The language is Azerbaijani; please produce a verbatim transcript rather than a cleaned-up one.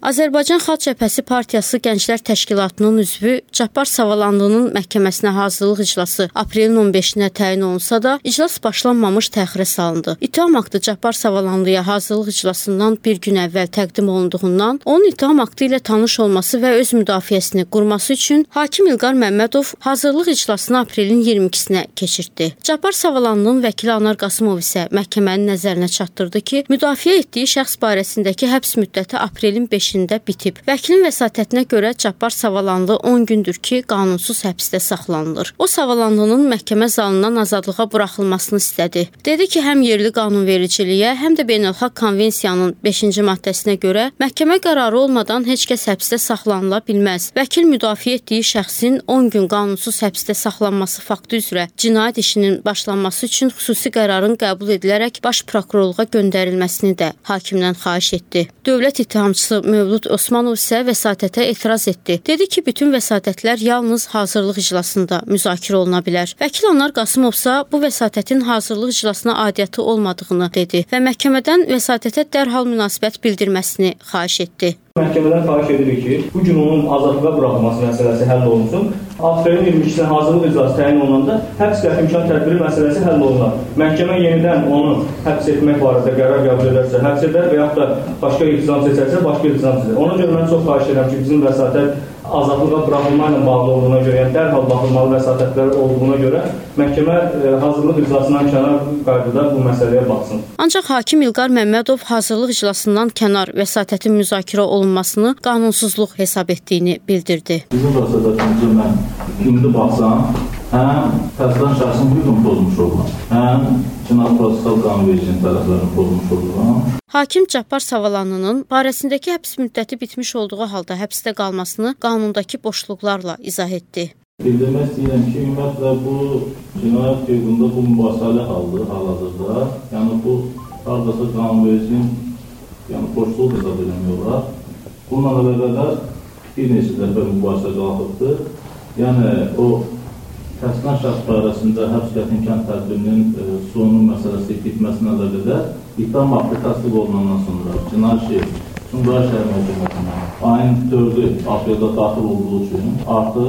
Azərbaycan Xalq Cəbhəsi Partiyası Gənclər Təşkilatının üzvü Cabbar Savalanlının məhkəməsinə hazırlıq iclası aprelin on beşinə təyin olunsa da, iclas başlanmamış təxirə salındı. İttiham aktı Cabbar Savalanlıya hazırlıq iclasından bir gün əvvəl təqdim olunduğundan, onun ittiham aktı ilə tanış olması və öz müdafiəsini qurması üçün hakim İlqar Məmmədov hazırlıq iclasını aprelin iyirmi ikisinə keçirtdi. Cabbar Savalanlının vəkili Anar Qasımov isə məhkəmənin nəzərinə çatdırdı ki, müdafiə etdiyi şəxs barəsindəki həbs müddəti aprelin beşində bitib. Vəkilin vəsatətinə görə Cabbar Savalanlı on gündür ki, qanunsuz həbsdə saxlanılır. O, Savalanlının məhkəmə zalından azadlığa buraxılmasını istədi. Dedi ki, həm yerli qanunvericiliyə, həm də Beynəlxalq Konvensiyanın beşinci maddəsinə görə məhkəmə qərarı olmadan heç kəs həbsdə saxlanıla bilməz. Vəkil müdafiə etdiyi şəxsin on gün qanunsuz həbsdə saxlanması faktı üzrə cinayət işinin başlanması üçün xüsusi qərarın qəbul edilərək baş prokurorluğa göndərilməsini də hakimdən xahiş etdi. Dövlət ittihamçısı Mövlud Osmanov isə vəsatətə etiraz etdi. Dedi ki, bütün vəsatətlər yalnız hazırlıq iclasında müzakirə oluna bilər. Vəkil Anar Qasımov isə bu vəsatətin hazırlıq iclasına aidiyyatı olmadığını dedi və məhkəmədən vəsatətə dərhal münasibət bildirməsini xahiş etdi. Məhkəmədən xahiş edirik ki, bu gün onun azadlığa buraxılması məsələsi həll olunsun. Aprelin iyirmi ikisinə hazırlıq iclası təyin olunanda həbs qəti imkan tədbiri məsələsi həll olunar. Məhkəmə yenidən onu həbs etmək barədə qərar qəbul edərsə, həbs edər və yaxud da başqa iltizam seçərsə, başqa iltizam seçər. Ona görə mən çox xahiş edirəm ki, bizim vəsatət azadlığa buraxılma ilə bağlı olduğuna görə, yəni dərhal baxılmalı vəsatətlər olduğuna görə məhkəmə e, hazırlıq iclasından kənar qaydada bu məsələyə baxsın. Ancaq hakim İlqar Məmmədov hazırlıq iclasından kənar vəsatətin müzakirə olunmasını qanunsuzluq hesab etdiyini bildirdi. Bizim vəsatətimizə mən indi baxsam, həm təsdiqlən şəxsin hüququnu pozmuş oluram, həm cinayət prosessual qanunvericiliyin tərəflərini pozmuş oluram. Hakim Cabbar Savalanlının barəsindəki həbs müddəti bitmiş olduğu halda həbsdə qalmasını qanundakı boşluqlarla izah etdi. Bildirmək istəyirəm ki, ümumiyyətlə bu cinayət hüququnda bu mübahisəli haldır hal-hazırda. Yəni bu hardasa qanunvericiliyin yəni boşluq hesab edilmək olar. Bununla bərabər bir neçə dəfə mübahisə qalxıbdır. Yəni o təsdiqlən şəxs barəsində həbs qəti imkan tədbirinin e, sonunun məsələsi bitməsinə də qədər ittiham aktı təsdiq olunandan sonra cinayət işi Sumqayıt şəhər məhkəməsinə ayın dördü apreldə daxil olduğu üçün artıq